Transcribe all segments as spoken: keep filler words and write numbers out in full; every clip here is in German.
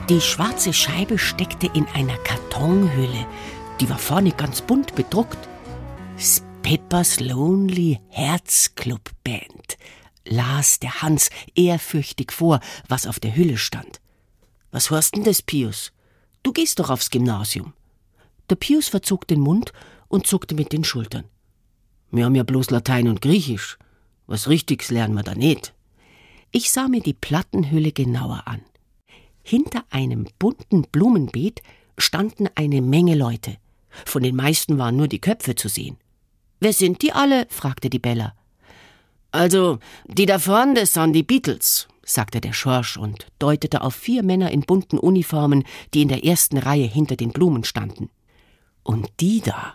Die schwarze Scheibe steckte in einer Kartonhülle. Die war vorne ganz bunt bedruckt. Pepper's Lonely Hearts Club Band, las der Hans ehrfürchtig vor, was auf der Hülle stand. Was heißt denn das, Pius? Du gehst doch aufs Gymnasium. Der Pius verzog den Mund und zuckte mit den Schultern. Wir haben ja bloß Latein und Griechisch. Was Richtiges lernen wir da nicht. Ich sah mir die Plattenhülle genauer an. Hinter einem bunten Blumenbeet standen eine Menge Leute. Von den meisten waren nur die Köpfe zu sehen. »Wer sind die alle?« fragte die Bella. »Also, die da vorne, das sind die Beatles«, sagte der Schorsch und deutete auf vier Männer in bunten Uniformen, die in der ersten Reihe hinter den Blumen standen. »Und die da,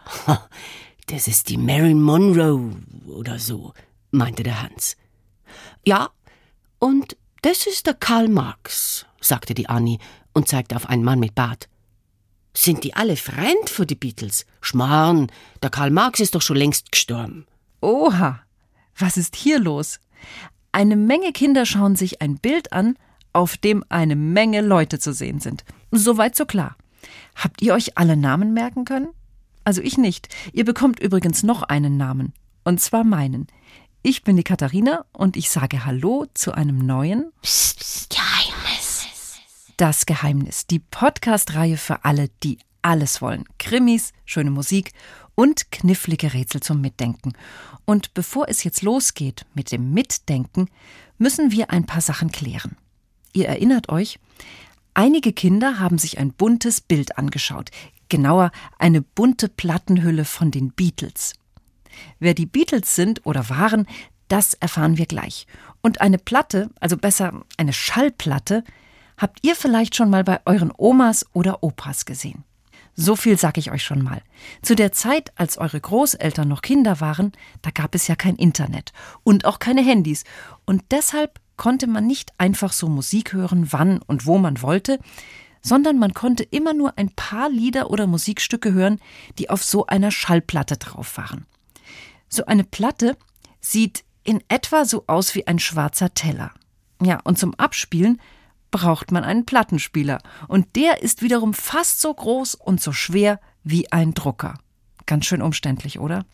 das ist die Marilyn Monroe oder so«, meinte der Hans. »Ja, und das ist der Karl Marx«, sagte die Annie und zeigte auf einen Mann mit Bart. »Sind die alle Freund für die Beatles? Schmarrn, der Karl Marx ist doch schon längst gestorben.« Oha, was ist hier los? Eine Menge Kinder schauen sich ein Bild an, auf dem eine Menge Leute zu sehen sind. Soweit so klar. Habt ihr euch alle Namen merken können? Also ich nicht. Ihr bekommt übrigens noch einen Namen. Und zwar meinen. Ich bin die Katharina und ich sage Hallo zu einem neuen Psst, Psst, Geheimnis. Das Geheimnis, die Podcast-Reihe für alle, die alles wollen. Krimis, schöne Musik und knifflige Rätsel zum Mitdenken. Und bevor es jetzt losgeht mit dem Mitdenken, müssen wir ein paar Sachen klären. Ihr erinnert euch, einige Kinder haben sich ein buntes Bild angeschaut. Genauer, eine bunte Plattenhülle von den Beatles. Wer die Beatles sind oder waren, das erfahren wir gleich. Und eine Platte, also besser eine Schallplatte, habt ihr vielleicht schon mal bei euren Omas oder Opas gesehen. So viel sag ich euch schon mal. Zu der Zeit, als eure Großeltern noch Kinder waren, da gab es ja kein Internet und auch keine Handys. Und deshalb konnte man nicht einfach so Musik hören, wann und wo man wollte, sondern man konnte immer nur ein paar Lieder oder Musikstücke hören, die auf so einer Schallplatte drauf waren. So eine Platte sieht in etwa so aus wie ein schwarzer Teller. Ja, und zum Abspielen braucht man einen Plattenspieler. Und der ist wiederum fast so groß und so schwer wie ein Drucker. Ganz schön umständlich, oder?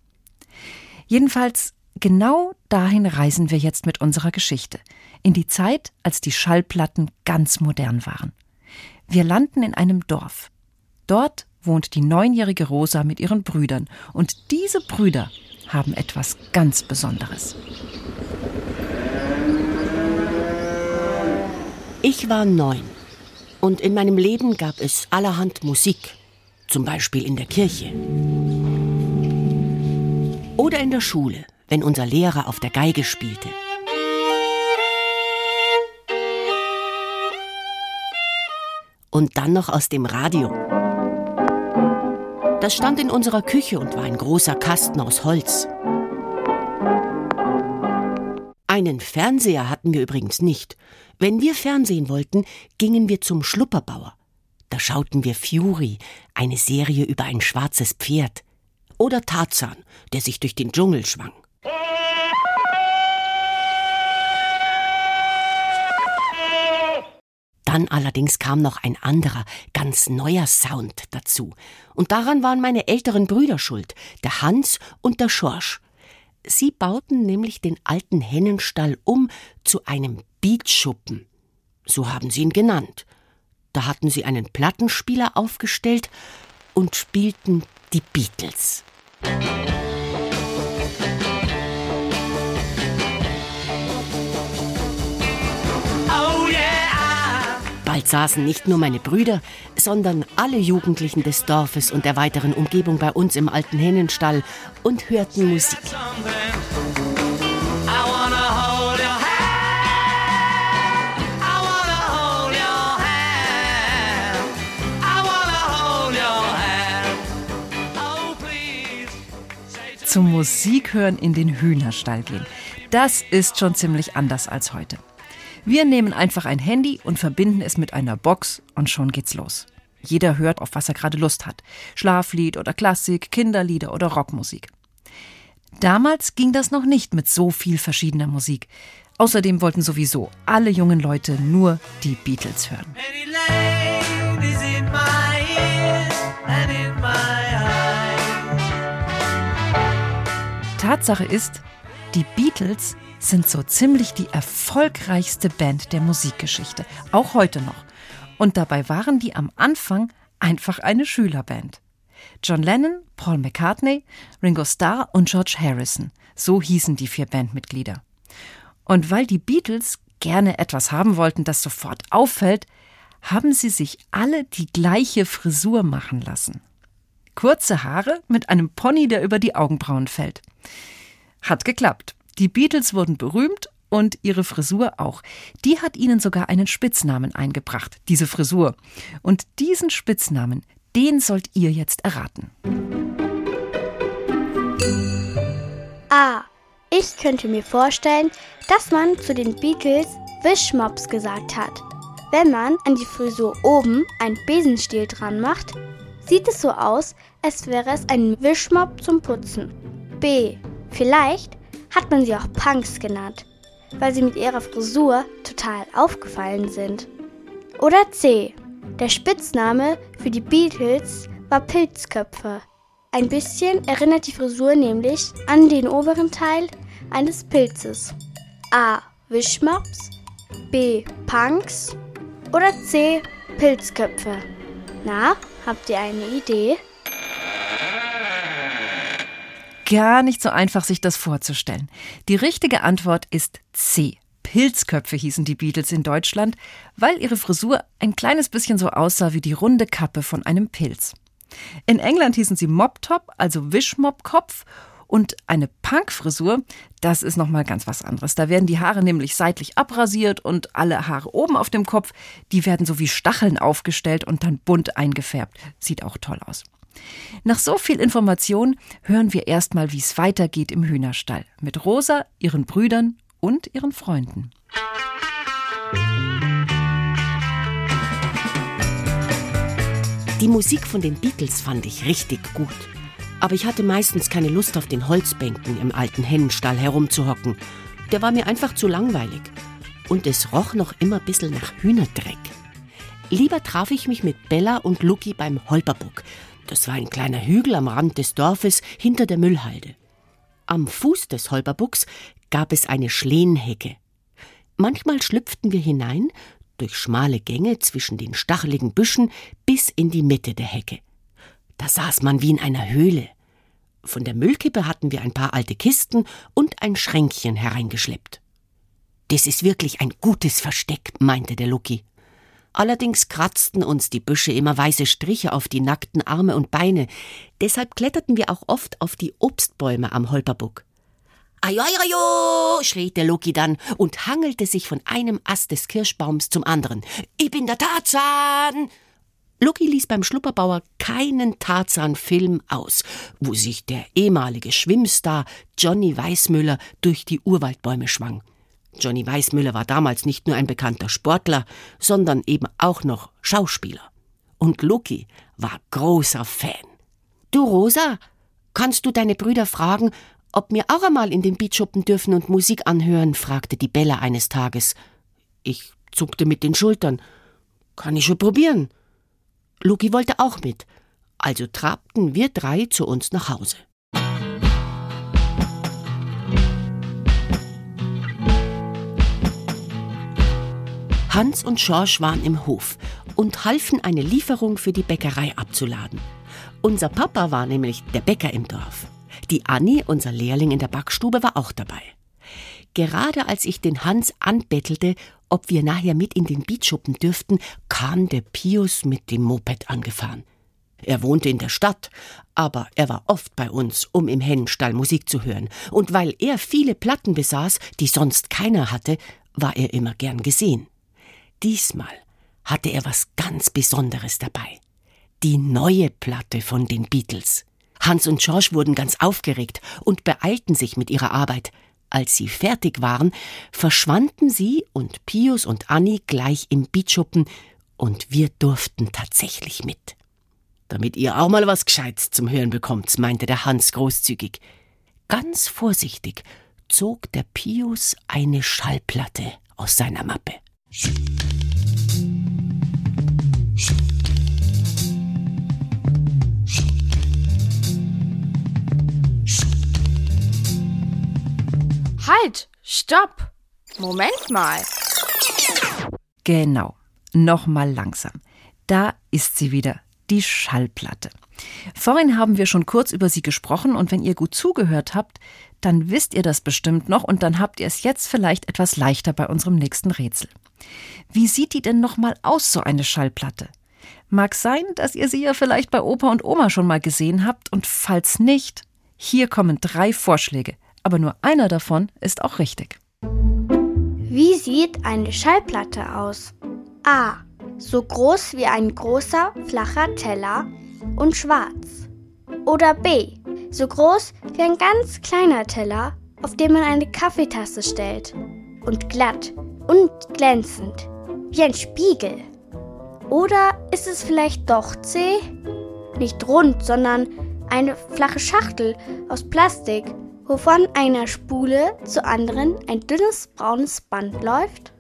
Jedenfalls, genau dahin reisen wir jetzt mit unserer Geschichte. In die Zeit, als die Schallplatten ganz modern waren. Wir landen in einem Dorf. Dort wohnt die neunjährige Rosa mit ihren Brüdern. Und diese Brüder haben etwas ganz Besonderes. Ich war neun und in meinem Leben gab es allerhand Musik, zum Beispiel in der Kirche. Oder in der Schule, wenn unser Lehrer auf der Geige spielte. Und dann noch aus dem Radio. Das stand in unserer Küche und war ein großer Kasten aus Holz. Einen Fernseher hatten wir übrigens nicht. Wenn wir Fernsehen wollten, gingen wir zum Schlupperbauer. Da schauten wir Fury, eine Serie über ein schwarzes Pferd. Oder Tarzan, der sich durch den Dschungel schwang. Dann allerdings kam noch ein anderer, ganz neuer Sound dazu. Und daran waren meine älteren Brüder schuld, der Hans und der Schorsch. Sie bauten nämlich den alten Hennenstall um zu einem Beatschuppen. So haben sie ihn genannt. Da hatten sie einen Plattenspieler aufgestellt und spielten die Beatles. Bald saßen nicht nur meine Brüder, sondern alle Jugendlichen des Dorfes und der weiteren Umgebung bei uns im alten Hennenstall und hörten Musik. Zum Musik hören in den Hühnerstall gehen. Das ist schon ziemlich anders als heute. Wir nehmen einfach ein Handy und verbinden es mit einer Box und schon geht's los. Jeder hört, auf was er gerade Lust hat. Schlaflied oder Klassik, Kinderlieder oder Rockmusik. Damals ging das noch nicht mit so viel verschiedener Musik. Außerdem wollten sowieso alle jungen Leute nur die Beatles hören. Tatsache ist, die Beatles sind so ziemlich die erfolgreichste Band der Musikgeschichte, auch heute noch. Und dabei waren die am Anfang einfach eine Schülerband. John Lennon, Paul McCartney, Ringo Starr und George Harrison, so hießen die vier Bandmitglieder. Und weil die Beatles gerne etwas haben wollten, das sofort auffällt, haben sie sich alle die gleiche Frisur machen lassen. Kurze Haare mit einem Pony, der über die Augenbrauen fällt. Hat geklappt. Die Beatles wurden berühmt und ihre Frisur auch. Die hat ihnen sogar einen Spitznamen eingebracht, diese Frisur. Und diesen Spitznamen, den sollt ihr jetzt erraten. A. Ich könnte mir vorstellen, dass man zu den Beatles Wischmops gesagt hat. Wenn man an die Frisur oben einen Besenstiel dran macht, sieht es so aus, als wäre es ein Wischmopp zum Putzen. B. Vielleicht hat man sie auch Punks genannt, weil sie mit ihrer Frisur total aufgefallen sind. Oder C. Der Spitzname für die Beatles war Pilzköpfe. Ein bisschen erinnert die Frisur nämlich an den oberen Teil eines Pilzes. A. Wischmops, B. Punks oder C. Pilzköpfe. Na, habt ihr eine Idee? Gar nicht so einfach, sich das vorzustellen. Die richtige Antwort ist C. Pilzköpfe hießen die Beatles in Deutschland, weil ihre Frisur ein kleines bisschen so aussah wie die runde Kappe von einem Pilz. In England hießen sie Mop-Top, also Wischmopp-Kopf. Und eine Punk-Frisur, das ist nochmal ganz was anderes. Da werden die Haare nämlich seitlich abrasiert und alle Haare oben auf dem Kopf, die werden so wie Stacheln aufgestellt und dann bunt eingefärbt. Sieht auch toll aus. Nach so viel Information hören wir erstmal, wie es weitergeht im Hühnerstall. Mit Rosa, ihren Brüdern und ihren Freunden. Die Musik von den Beatles fand ich richtig gut. Aber ich hatte meistens keine Lust, auf den Holzbänken im alten Hennenstall herumzuhocken. Der war mir einfach zu langweilig. Und es roch noch immer ein bisschen nach Hühnerdreck. Lieber traf ich mich mit Bella und Lucky beim Holperbuck. Das war ein kleiner Hügel am Rand des Dorfes hinter der Müllhalde. Am Fuß des Holperbucks gab es eine Schlehenhecke. Manchmal schlüpften wir hinein, durch schmale Gänge zwischen den stacheligen Büschen bis in die Mitte der Hecke. Da saß man wie in einer Höhle. Von der Müllkippe hatten wir ein paar alte Kisten und ein Schränkchen hereingeschleppt. »Das ist wirklich ein gutes Versteck«, meinte der Lucky. Allerdings kratzten uns die Büsche immer weiße Striche auf die nackten Arme und Beine. Deshalb kletterten wir auch oft auf die Obstbäume am Holperbuck. »Ajojojo«, schrie der Lucky dann und hangelte sich von einem Ast des Kirschbaums zum anderen. »Ich bin der Tarzan!« Lucky ließ beim Schlupperbauer keinen Tarzan-Film aus, wo sich der ehemalige Schwimmstar Johnny Weissmüller durch die Urwaldbäume schwang. Johnny Weissmüller war damals nicht nur ein bekannter Sportler, sondern eben auch noch Schauspieler. Und Lucky war großer Fan. »Du, Rosa, kannst du deine Brüder fragen, ob wir auch einmal in den Beat schuppen dürfen und Musik anhören?« fragte die Bella eines Tages. Ich zuckte mit den Schultern. »Kann ich schon probieren.« Lucky wollte auch mit, also trabten wir drei zu uns nach Hause. Hans und Schorsch waren im Hof und halfen, eine Lieferung für die Bäckerei abzuladen. Unser Papa war nämlich der Bäcker im Dorf. Die Anni, unser Lehrling in der Backstube, war auch dabei. Gerade als ich den Hans anbettelte, ob wir nachher mit in den Beat schuppen dürften, kam der Pius mit dem Moped angefahren. Er wohnte in der Stadt, aber er war oft bei uns, um im Hennenstall Musik zu hören. Und weil er viele Platten besaß, die sonst keiner hatte, war er immer gern gesehen. Diesmal hatte er was ganz Besonderes dabei. Die neue Platte von den Beatles. Hans und George wurden ganz aufgeregt und beeilten sich mit ihrer Arbeit. Als sie fertig waren, verschwanden sie und Pius und Anni gleich im Beatschuppen und wir durften tatsächlich mit. »Damit ihr auch mal was Gescheites zum Hören bekommt«, meinte der Hans großzügig. Ganz vorsichtig zog der Pius eine Schallplatte aus seiner Mappe. Halt! Stopp! Moment mal. Genau, nochmal langsam. Da ist sie wieder, die Schallplatte. Vorhin haben wir schon kurz über sie gesprochen und wenn ihr gut zugehört habt, dann wisst ihr das bestimmt noch und dann habt ihr es jetzt vielleicht etwas leichter bei unserem nächsten Rätsel. Wie sieht die denn nochmal aus, so eine Schallplatte? Mag sein, dass ihr sie ja vielleicht bei Opa und Oma schon mal gesehen habt und falls nicht, hier kommen drei Vorschläge, aber nur einer davon ist auch richtig. Wie sieht eine Schallplatte aus? A. So groß wie ein großer, flacher Teller und schwarz. Oder B. So groß wie ein ganz kleiner Teller, auf dem man eine Kaffeetasse stellt. Und glatt und glänzend, wie ein Spiegel. Oder ist es vielleicht doch C? Nicht rund, sondern eine flache Schachtel aus Plastik, wo von einer Spule zur anderen ein dünnes braunes Band läuft?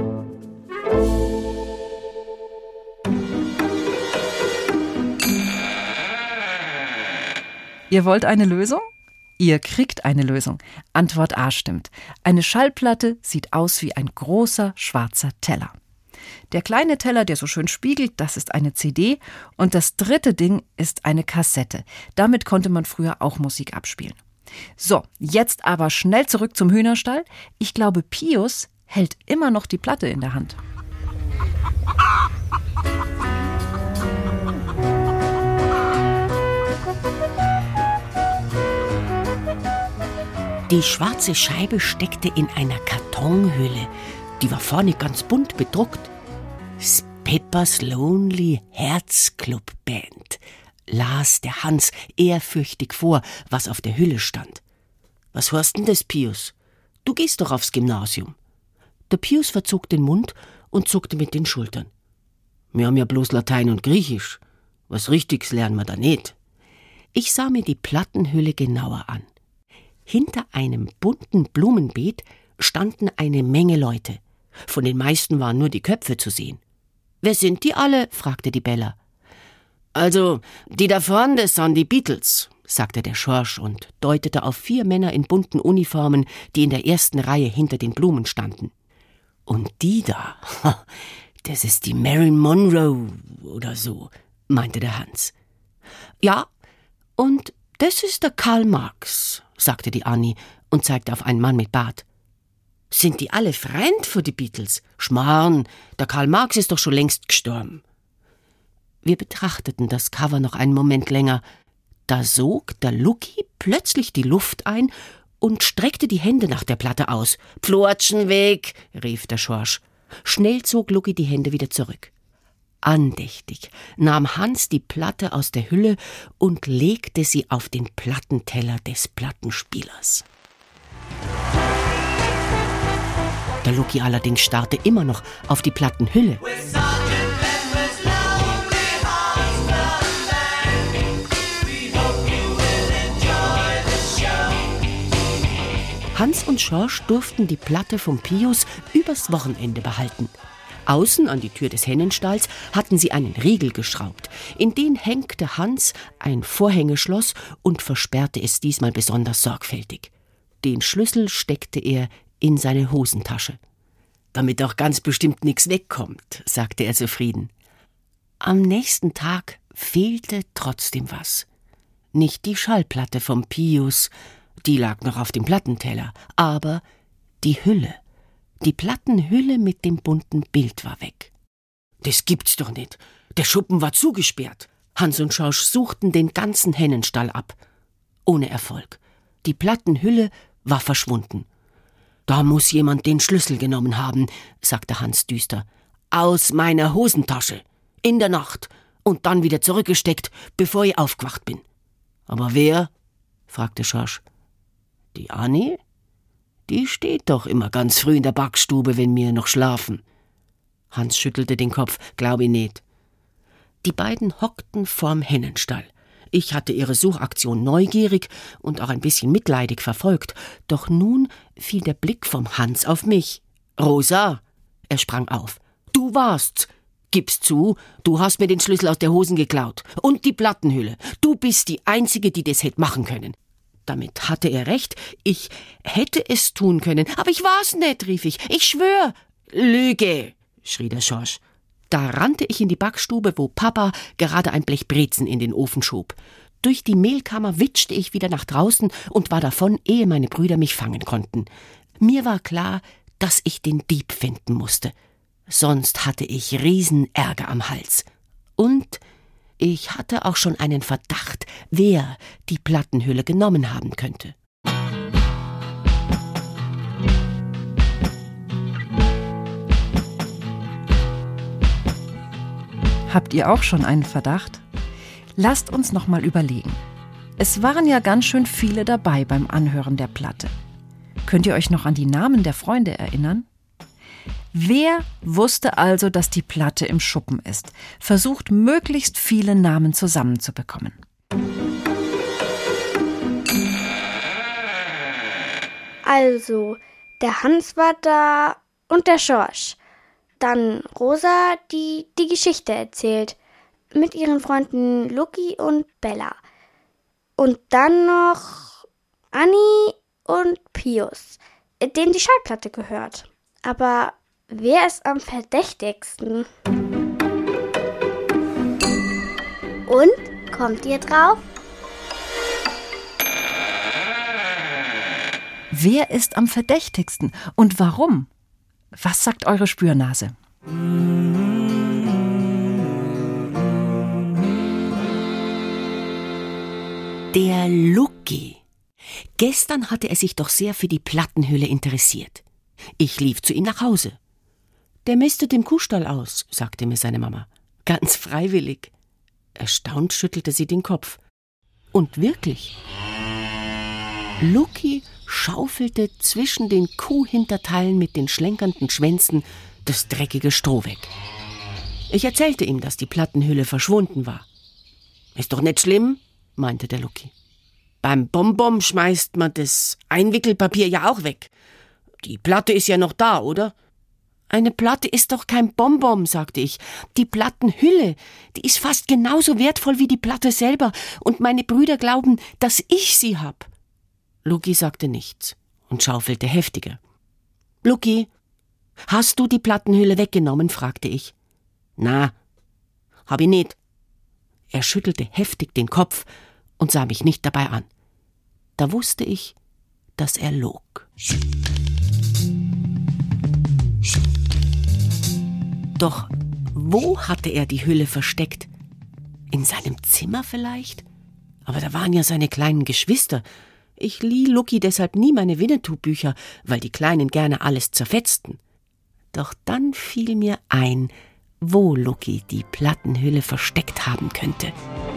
Ihr wollt eine Lösung? Ihr kriegt eine Lösung. Antwort A stimmt. Eine Schallplatte sieht aus wie ein großer schwarzer Teller. Der kleine Teller, der so schön spiegelt, das ist eine C D. Und das dritte Ding ist eine Kassette. Damit konnte man früher auch Musik abspielen. So, jetzt aber schnell zurück zum Hühnerstall. Ich glaube, Pius hält immer noch die Platte in der Hand. Die schwarze Scheibe steckte in einer Kartonhülle. Die war vorne ganz bunt bedruckt. Pepper's Lonely Herzclub Band, las der Hans ehrfürchtig vor, was auf der Hülle stand. Was heißt denn das, Pius? Du gehst doch aufs Gymnasium. Der Pius verzog den Mund und zuckte mit den Schultern. Wir haben ja bloß Latein und Griechisch. Was Richtiges lernen wir da nicht. Ich sah mir die Plattenhülle genauer an. Hinter einem bunten Blumenbeet standen eine Menge Leute. Von den meisten waren nur die Köpfe zu sehen. »Wer sind die alle?« fragte die Bella. »Also, die da vorne, das sind die Beatles«, sagte der Schorsch und deutete auf vier Männer in bunten Uniformen, die in der ersten Reihe hinter den Blumen standen. »Und die da, das ist die Marilyn Monroe oder so«, meinte der Hans. »Ja, und das ist der Karl Marx«, sagte die Annie und zeigte auf einen Mann mit Bart. »Sind die alle Freund für die Beatles? Schmarrn, der Karl Marx ist doch schon längst gestorben.« Wir betrachteten das Cover noch einen Moment länger. Da sog der Lucky plötzlich die Luft ein und streckte die Hände nach der Platte aus. »Pflotschen weg«, rief der Schorsch. Schnell zog Lucky die Hände wieder zurück. Andächtig nahm Hans die Platte aus der Hülle und legte sie auf den Plattenteller des Plattenspielers. Der Lucky allerdings starrte immer noch auf die Plattenhülle. Hans und Schorsch durften die Platte vom Pius übers Wochenende behalten. Außen an die Tür des Hennenstalls hatten sie einen Riegel geschraubt. In den hängte Hans ein Vorhängeschloss und versperrte es diesmal besonders sorgfältig. Den Schlüssel steckte er in seine Hosentasche. »Damit auch ganz bestimmt nichts wegkommt«, sagte er zufrieden. Am nächsten Tag fehlte trotzdem was. Nicht die Schallplatte vom Pius, die lag noch auf dem Plattenteller, aber die Hülle. Die Plattenhülle mit dem bunten Bild war weg. »Das gibt's doch nicht. Der Schuppen war zugesperrt.« Hans und Schorsch suchten den ganzen Hennenstall ab. Ohne Erfolg. Die Plattenhülle war verschwunden. »Da muss jemand den Schlüssel genommen haben«, sagte Hans düster. »Aus meiner Hosentasche. In der Nacht. Und dann wieder zurückgesteckt, bevor ich aufgewacht bin.« »Aber wer?« fragte Schorsch. »Die Annie? Die steht doch immer ganz früh in der Backstube, wenn wir noch schlafen.« Hans schüttelte den Kopf. »Glaub ich nicht.« Die beiden hockten vorm Hennenstall. Ich hatte ihre Suchaktion neugierig und auch ein bisschen mitleidig verfolgt. Doch nun fiel der Blick vom Hans auf mich. »Rosa«, er sprang auf, »du warst's. Gib's zu, du hast mir den Schlüssel aus der Hosen geklaut. Und die Plattenhülle. Du bist die Einzige, die das hätte machen können.« Damit hatte er recht. Ich hätte es tun können. »Aber ich war's nicht«, rief ich. »Ich schwör.« »Lüge«, schrie der Schorsch. Da rannte ich in die Backstube, wo Papa gerade ein Blech Brezen in den Ofen schob. Durch die Mehlkammer witschte ich wieder nach draußen und war davon, ehe meine Brüder mich fangen konnten. Mir war klar, dass ich den Dieb finden musste. Sonst hatte ich Riesenärger am Hals. Und ich hatte auch schon einen Verdacht, wer die Plattenhülle genommen haben könnte. Habt ihr auch schon einen Verdacht? Lasst uns noch mal überlegen. Es waren ja ganz schön viele dabei beim Anhören der Platte. Könnt ihr euch noch an die Namen der Freunde erinnern? Wer wusste also, dass die Platte im Schuppen ist? Versucht, möglichst viele Namen zusammenzubekommen. Also, der Hans war da und der Schorsch. Dann Rosa, die die Geschichte erzählt, mit ihren Freunden Lucky und Bella. Und dann noch Anni und Pius, denen die Schallplatte gehört. Aber wer ist am verdächtigsten? Und, kommt ihr drauf? Wer ist am verdächtigsten und warum? Was sagt eure Spürnase? Der Lucky. Gestern hatte er sich doch sehr für die Plattenhülle interessiert. Ich lief zu ihm nach Hause. »Der mistet im Kuhstall aus«, sagte mir seine Mama. »Ganz freiwillig.« Erstaunt schüttelte sie den Kopf. Und wirklich. Lucky schaufelte zwischen den Kuhhinterteilen mit den schlenkernden Schwänzen das dreckige Stroh weg. Ich erzählte ihm, dass die Plattenhülle verschwunden war. »Ist doch nicht schlimm«, meinte der Lucky. »Beim Bonbon schmeißt man das Einwickelpapier ja auch weg. Die Platte ist ja noch da, oder?« »Eine Platte ist doch kein Bonbon«, sagte ich. »Die Plattenhülle, die ist fast genauso wertvoll wie die Platte selber. Und meine Brüder glauben, dass ich sie hab.« Lucky sagte nichts und schaufelte heftiger. »Lucky, hast du die Plattenhülle weggenommen?«, fragte ich. »Na, hab ich nicht.« Er schüttelte heftig den Kopf und sah mich nicht dabei an. Da wusste ich, dass er log. Doch wo hatte er die Hülle versteckt? In seinem Zimmer vielleicht? Aber da waren ja seine kleinen Geschwister. Ich lieh Lucky deshalb nie meine Winnetou-Bücher, weil die Kleinen gerne alles zerfetzten. Doch dann fiel mir ein, wo Lucky die Plattenhülle versteckt haben könnte.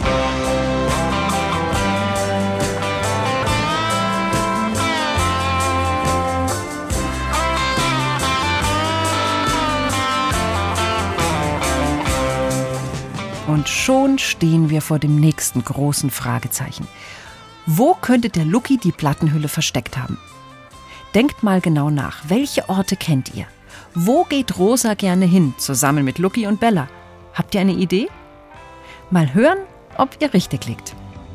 Und schon stehen wir vor dem nächsten großen Fragezeichen. Wo könnte der Lucky die Plattenhülle versteckt haben? Denkt mal genau nach. Welche Orte kennt ihr? Wo geht Rosa gerne hin, zusammen mit Lucky und Bella? Habt ihr eine Idee? Mal hören, ob ihr richtig liegt.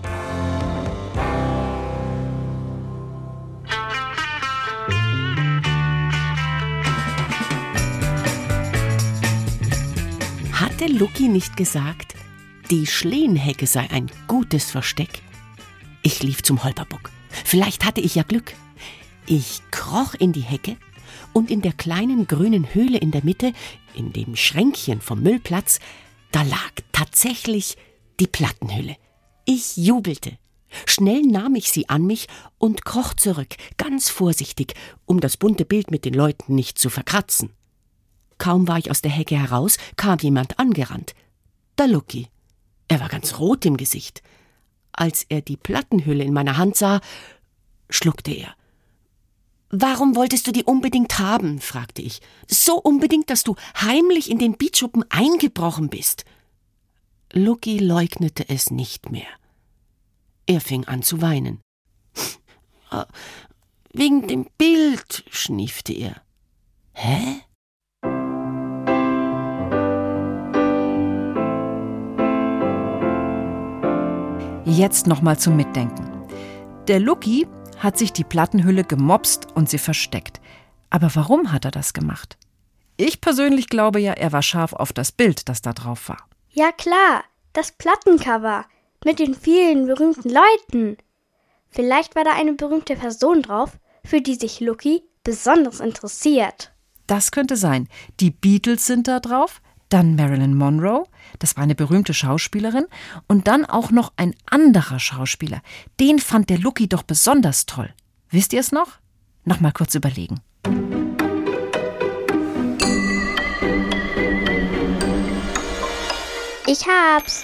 Hatte Lucky nicht gesagt, die Schlehenhecke sei ein gutes Versteck? Ich lief zum Holperbuck. Vielleicht hatte ich ja Glück. Ich kroch in die Hecke und in der kleinen grünen Höhle in der Mitte, in dem Schränkchen vom Müllplatz, da lag tatsächlich die Plattenhülle. Ich jubelte. Schnell nahm ich sie an mich und kroch zurück, ganz vorsichtig, um das bunte Bild mit den Leuten nicht zu verkratzen. Kaum war ich aus der Hecke heraus, kam jemand angerannt. Der Lucky. Er war ganz rot im Gesicht. Als er die Plattenhülle in meiner Hand sah, schluckte er. »Warum wolltest du die unbedingt haben?«, fragte ich. »So unbedingt, dass du heimlich in den Beetschuppen eingebrochen bist.« Lucky leugnete es nicht mehr. Er fing an zu weinen. »Wegen dem Bild«, schniefte er. »Hä?« Jetzt nochmal zum Mitdenken. Der Lucky hat sich die Plattenhülle gemopst und sie versteckt. Aber warum hat er das gemacht? Ich persönlich glaube ja, er war scharf auf das Bild, das da drauf war. Ja klar, das Plattencover mit den vielen berühmten Leuten. Vielleicht war da eine berühmte Person drauf, für die sich Lucky besonders interessiert. Das könnte sein. Die Beatles sind da drauf, dann Marilyn Monroe, das war eine berühmte Schauspielerin, und dann auch noch ein anderer Schauspieler. Den fand der Lucky doch besonders toll. Wisst ihr es noch? Noch mal kurz überlegen. Ich hab's.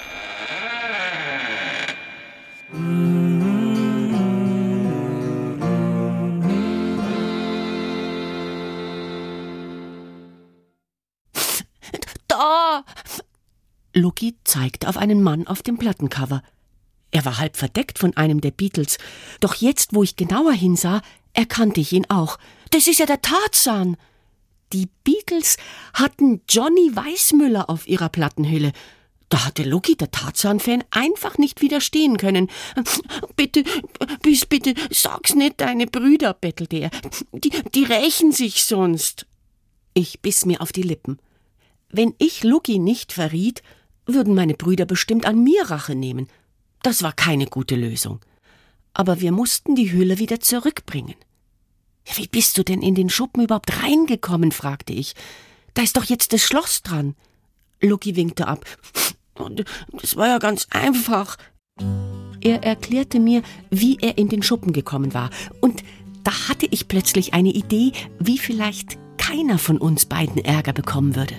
Da! Lucky zeigte auf einen Mann auf dem Plattencover. Er war halb verdeckt von einem der Beatles. Doch jetzt, wo ich genauer hinsah, erkannte ich ihn auch. Das ist ja der Tarzan. Die Beatles hatten Johnny Weissmuller auf ihrer Plattenhülle. Da hatte Lucky, der Tarzan-Fan, einfach nicht widerstehen können. »Bitte, bis, bitte, sag's nicht deine Brüder«, bettelte er. Die, die rächen sich sonst.« Ich biss mir auf die Lippen. Wenn ich Lucky nicht verriet, würden meine Brüder bestimmt an mir Rache nehmen. Das war keine gute Lösung. Aber wir mussten die Hülle wieder zurückbringen. »Wie bist du denn in den Schuppen überhaupt reingekommen?« fragte ich. »Da ist doch jetzt das Schloss dran.« Lucky winkte ab. »Das war ja ganz einfach.« Er erklärte mir, wie er in den Schuppen gekommen war. Und da hatte ich plötzlich eine Idee, wie vielleicht keiner von uns beiden Ärger bekommen würde.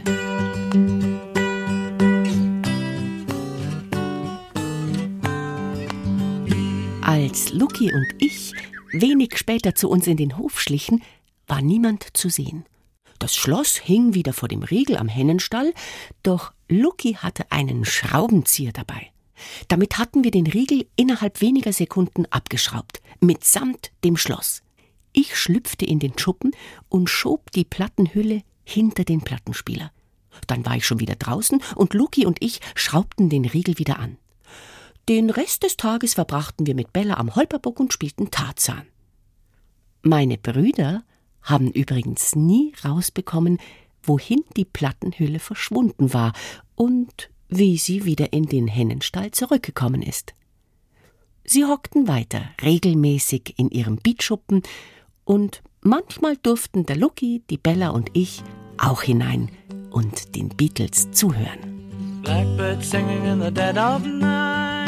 Als Lucky und ich wenig später zu uns in den Hof schlichen, war niemand zu sehen. Das Schloss hing wieder vor dem Riegel am Hennenstall, doch Lucky hatte einen Schraubenzieher dabei. Damit hatten wir den Riegel innerhalb weniger Sekunden abgeschraubt, mitsamt dem Schloss. Ich schlüpfte in den Schuppen und schob die Plattenhülle hinter den Plattenspieler. Dann war ich schon wieder draußen und Lucky und ich schraubten den Riegel wieder an. Den Rest des Tages verbrachten wir mit Bella am Holperbock und spielten Tarzan. Meine Brüder haben übrigens nie rausbekommen, wohin die Plattenhülle verschwunden war und wie sie wieder in den Hennenstall zurückgekommen ist. Sie hockten weiter regelmäßig in ihrem Beatschuppen und manchmal durften der Lucky, die Bella und ich auch hinein und den Beatles zuhören. Blackbird singing in the dead of night.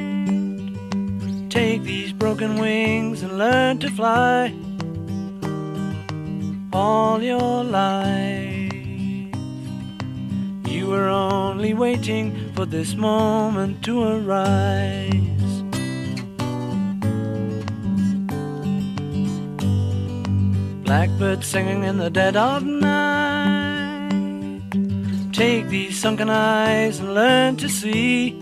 Take these broken wings and learn to fly. All your life you were only waiting for this moment to arise. Blackbird singing in the dead of night. Take these sunken eyes and learn to see.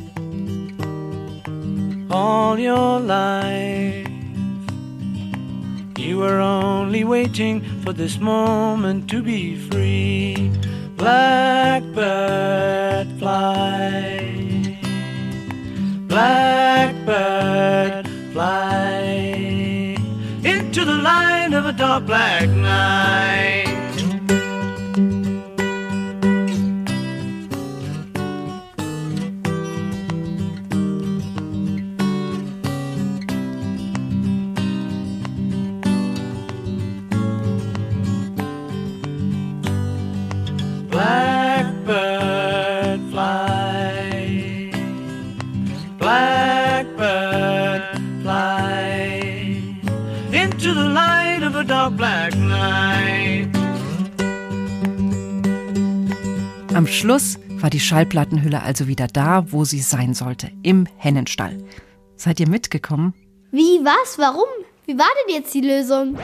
All your life you were only waiting for this moment to be free. Blackbird fly, blackbird fly into the light of a dark black night. Blackbird fly, blackbird fly into the light of a dark black night. Am Schluss war die Schallplattenhülle also wieder da, wo sie sein sollte, im Hennenstall. Seid ihr mitgekommen? Wie, was, warum? Wie war denn jetzt die Lösung?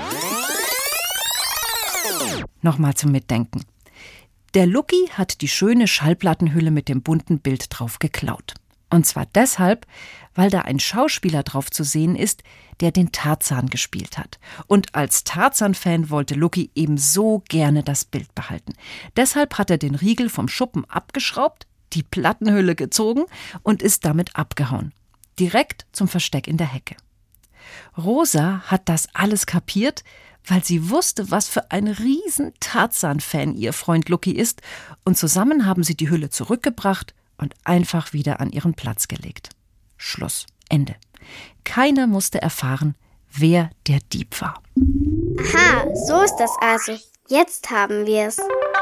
Nochmal zum Mitdenken. Der Lucky hat die schöne Schallplattenhülle mit dem bunten Bild drauf geklaut. Und zwar deshalb, weil da ein Schauspieler drauf zu sehen ist, der den Tarzan gespielt hat. Und als Tarzan-Fan wollte Lucky eben so gerne das Bild behalten. Deshalb hat er den Riegel vom Schuppen abgeschraubt, die Plattenhülle gezogen und ist damit abgehauen. Direkt zum Versteck in der Hecke. Rosa hat das alles kapiert, weil sie wusste, was für ein riesen Tarzan-Fan ihr Freund Lucky ist, und zusammen haben sie die Hülle zurückgebracht und einfach wieder an ihren Platz gelegt. Schluss. Ende. Keiner musste erfahren, wer der Dieb war. Aha, so ist das also. Jetzt haben wir es.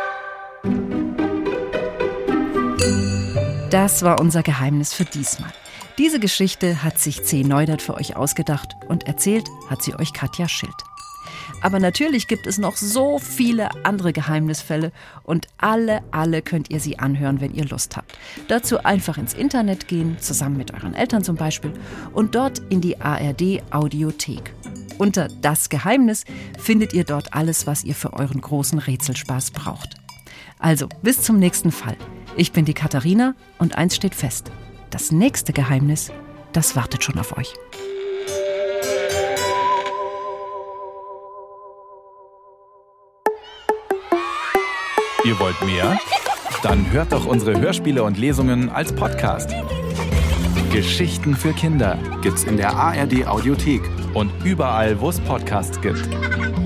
Das war unser Geheimnis für diesmal. Diese Geschichte hat sich C. Neudert für euch ausgedacht und erzählt hat sie euch Katja Schild. Aber natürlich gibt es noch so viele andere Geheimnisfälle und alle, alle könnt ihr sie anhören, wenn ihr Lust habt. Dazu einfach ins Internet gehen, zusammen mit euren Eltern zum Beispiel, und dort in die A R D Audiothek. Unter Das Geheimnis findet ihr dort alles, was ihr für euren großen Rätselspaß braucht. Also, bis zum nächsten Fall. Ich bin die Katharina und eins steht fest. Das nächste Geheimnis, das wartet schon auf euch. Ihr wollt mehr? Dann hört doch unsere Hörspiele und Lesungen als Podcast. Geschichten für Kinder gibt's in der A R D Audiothek und überall, wo es Podcasts gibt.